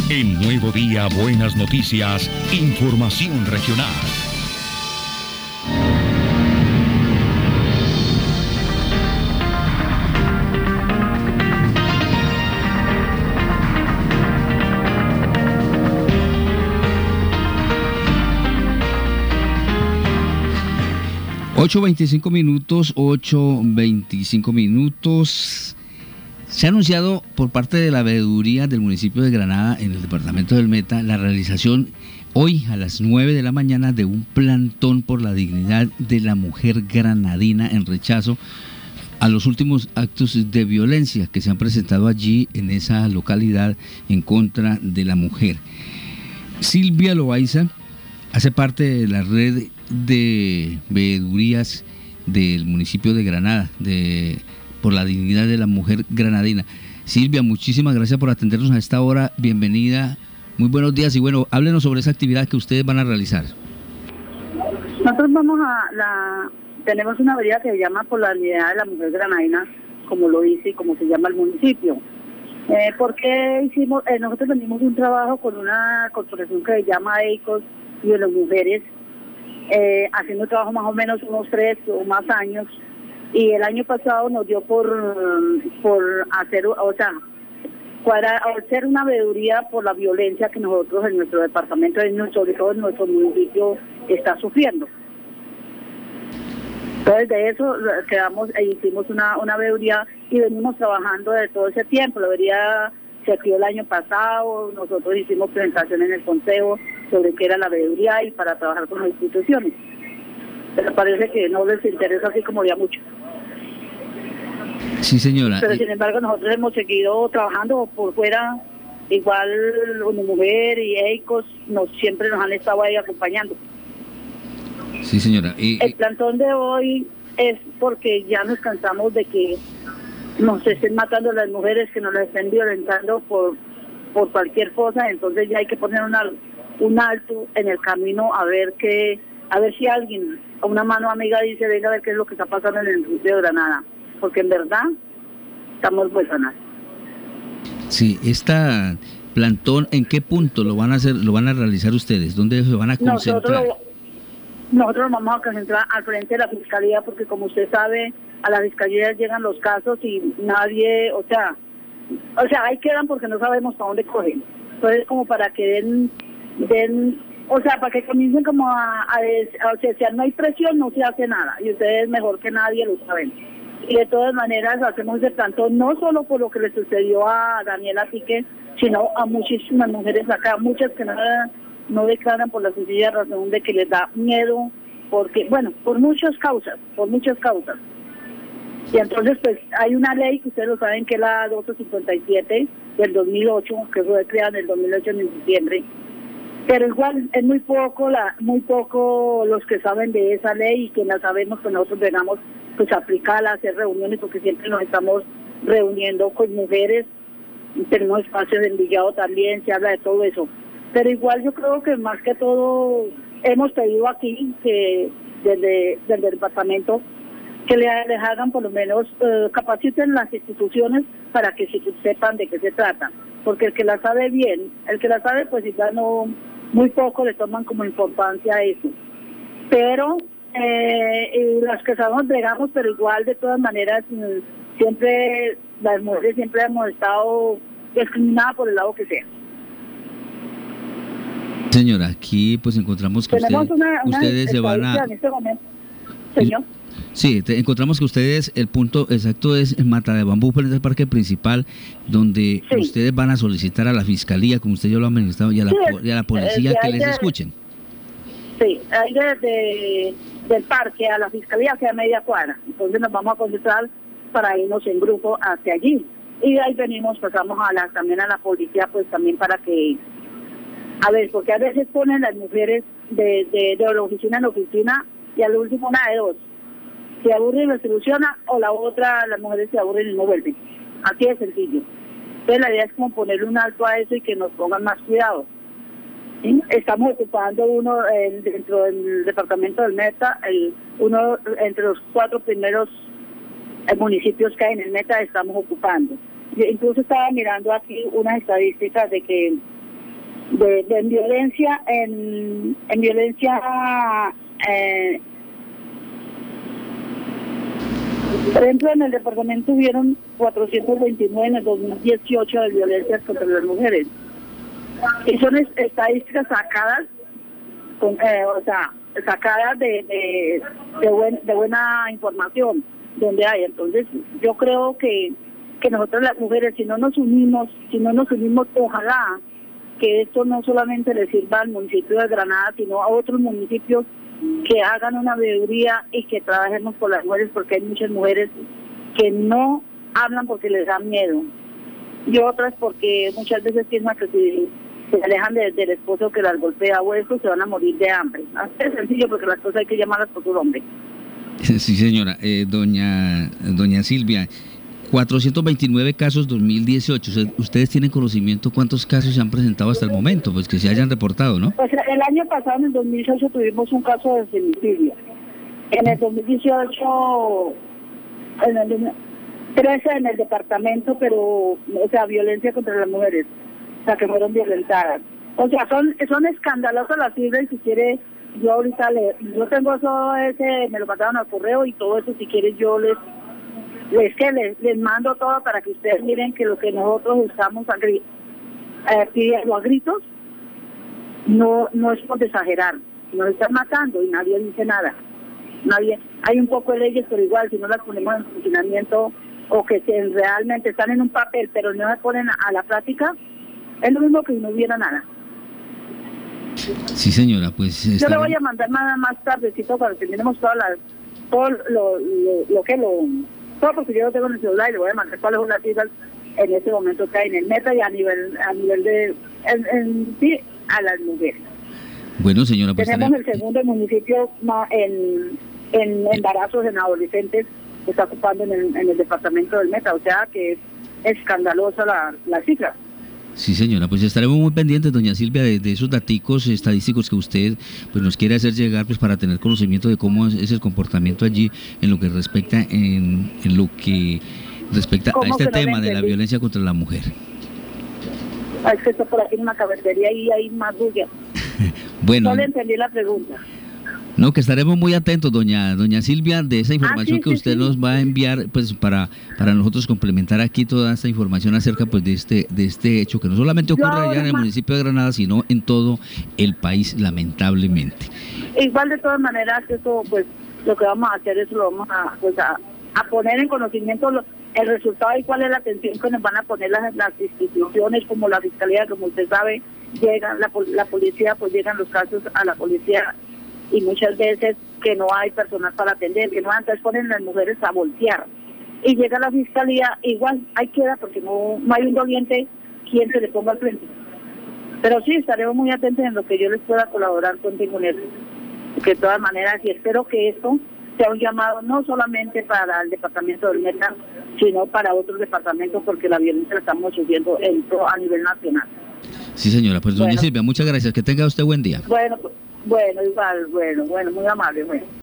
En Nuevo Día, buenas noticias, información regional. Ocho 8:25 minutos. Se ha anunciado por parte de la veeduría del municipio de Granada, en el departamento del Meta, la realización hoy a las 9 de la mañana de un plantón por la dignidad de la mujer granadina en rechazo a los últimos actos de violencia que se han presentado allí en esa localidad en contra de la mujer. Silvia Loaiza hace parte de la red de veedurías del municipio de Granada, por la dignidad de la mujer granadina. Silvia, muchísimas gracias por atendernos a esta hora. Bienvenida, muy buenos días y bueno, háblenos sobre esa actividad que ustedes van a realizar. Nosotros tenemos una avenida que se llama por la dignidad de la mujer granadina, como lo dice y como se llama el municipio. Porque nosotros venimos de un trabajo con una corporación que se llama EICOS y de las mujeres, haciendo trabajo más o menos unos 3 o más años, y el año pasado nos dio por hacer, hacer una veeduría por la violencia que nosotros en nuestro departamento, sobre todo en nuestro municipio, está sufriendo. Entonces de eso hicimos una veeduría y venimos trabajando de todo ese tiempo. La veeduría se activó el año pasado, nosotros hicimos presentación en el consejo sobre qué era la veeduría y para trabajar con las instituciones. Pero parece que no les interesa así como ya mucho. Sí, señora. Pero sin embargo nosotros hemos seguido trabajando por fuera, igual una mujer y EICOS siempre nos han estado ahí acompañando. Sí, señora. El plantón de hoy es porque ya nos cansamos de que nos estén matando las mujeres, que nos las estén violentando por cualquier cosa. Entonces ya hay que poner un alto en el camino a ver si alguien, una mano amiga dice, venga a ver qué es lo que está pasando en el municipio de Granada, porque en verdad estamos huérfanas. Sí, esta plantón, ¿en qué punto lo van a hacer, lo van a realizar ustedes? ¿Dónde se van a concentrar? Nosotros nos vamos a concentrar al frente de la fiscalía, porque como usted sabe, a la fiscalía llegan los casos y nadie, o sea, ahí quedan porque no sabemos para dónde cogen. Entonces, como para que para que comiencen como si no hay presión, no se hace nada, y ustedes mejor que nadie lo saben. Y de todas maneras hacemos ese plantón no solo por lo que le sucedió a Daniela Pique, sino a muchísimas mujeres acá, muchas que no declaran por la sencilla razón de que les da miedo, porque, bueno, por muchas causas. Y entonces, pues, hay una ley que ustedes lo saben, que es la 1257 del 2008, que fue creada en el 2008 en diciembre. Pero igual es muy poco los que saben de esa ley, y que la sabemos que nosotros vengamos pues a aplicarla, a hacer reuniones, porque siempre nos estamos reuniendo con mujeres, tenemos espacios en Villado también, se habla de todo eso. Pero igual yo creo que más que todo hemos pedido aquí que desde el departamento que les hagan por lo menos, capaciten las instituciones para que sepan de qué se trata, porque el que la sabe bien, pues igual no, muy poco le toman como importancia a eso. Pero las que sabemos bregamos, pero igual de todas maneras siempre las mujeres siempre hemos estado discriminadas por el lado que sea. Señora, aquí pues encontramos que ustedes se van a... En este momento. Señor. Sí, encontramos que ustedes, el punto exacto es en Mata de Bambú, frente al parque principal, donde ustedes van a solicitar a la fiscalía, como usted ya lo ha manifestado, y a la policía que les escuchen. Sí, ahí del parque a la fiscalía queda media cuadra, entonces nos vamos a concentrar para irnos en grupo hacia allí. Y de ahí pasamos también a la policía, pues también para que, a ver, porque a veces ponen las mujeres de la oficina en la oficina, y al último una de dos: se aburre y lo soluciona, o la otra, las mujeres se aburren y no vuelven. Así de sencillo. Entonces la idea es como ponerle un alto a eso y que nos pongan más cuidado. ¿Sí? Estamos ocupando dentro del departamento del Meta, uno entre los 4 primeros municipios que hay en el Meta estamos ocupando. Yo incluso estaba mirando aquí unas estadísticas de que de violencia, en violencia, por ejemplo, en el departamento hubieron 429 en el 2018 de violencias contra las mujeres. Y son estadísticas sacadas, sacadas de buena información, donde hay. Entonces, yo creo que nosotros las mujeres, si no nos unimos, ojalá que esto no solamente le sirva al municipio de Granada, sino a otros municipios que hagan una veeduría y que trabajemos por las mujeres, porque hay muchas mujeres que no hablan porque les da miedo, y otras porque muchas veces piensan que si se alejan del esposo que las golpea o eso, se van a morir de hambre. Así de sencillo, porque las cosas hay que llamarlas por su nombre. Sí, señora. Doña Silvia, 429 casos 2018. ¿Ustedes tienen conocimiento cuántos casos se han presentado hasta el momento? Pues que se hayan reportado, ¿no? Pues el año pasado, en el 2018, tuvimos un caso de femicidio. En el 2018, 13 en el departamento, pero, violencia contra las mujeres, que fueron violentadas. Son escandalosas las cifras, y si quiere, yo ahorita yo tengo eso, me lo mandaron al correo y todo eso, si quiere yo les mando todo para que ustedes miren que lo que nosotros estamos pidiendo a gritos no es por exagerar, nos están matando y nadie dice nada. Hay un poco de leyes, pero igual si no las ponemos en funcionamiento, o que realmente están en un papel pero no se ponen a la práctica, es lo mismo que si no hubiera nada. Sí, señora, pues yo le voy a mandar más tardecito cuando terminemos todo porque yo lo tengo en el celular, y le voy a mandar cuáles son las cifras en este momento que hay en el Meta y a nivel de a las mujeres. Bueno, señora, pues tenemos el segundo municipio en embarazos en adolescentes que está ocupando en el departamento del Meta, o sea que es escandalosa la cifra. Sí, señora, pues estaremos muy pendientes, doña Silvia, de esos daticos estadísticos que usted pues nos quiere hacer llegar, pues para tener conocimiento de cómo es el comportamiento allí en lo que respecta a este tema de la violencia contra la mujer. Es que esto por aquí en una cafetería y hay más bulla. Bueno. No le entendí la pregunta. No, que estaremos muy atentos, doña Silvia, de esa información que usted nos va a enviar, pues para nosotros complementar aquí toda esta información acerca pues de este hecho que no solamente ocurre allá en el municipio de Granada, sino en todo el país, lamentablemente. Igual, de todas maneras, eso pues lo que vamos a hacer es lo vamos a poner en conocimiento el resultado y cuál es la atención que nos van a poner las instituciones como la Fiscalía, como usted sabe, llegan la policía, pues llegan los casos a la policía, y muchas veces que no hay personal para atender, que no, antes ponen las mujeres a voltear, y llega la Fiscalía, igual ahí queda, porque no hay un doliente quien se le ponga al frente. Pero sí, estaremos muy atentos en lo que yo les pueda colaborar contigo en eso, porque de todas maneras, y espero que esto sea un llamado no solamente para el departamento del Meta, sino para otros departamentos, porque la violencia la estamos sufriendo a nivel nacional. Sí, señora, pues doña Silvia, muchas gracias, que tenga usted buen día. Bueno, igual, muy amable, bueno.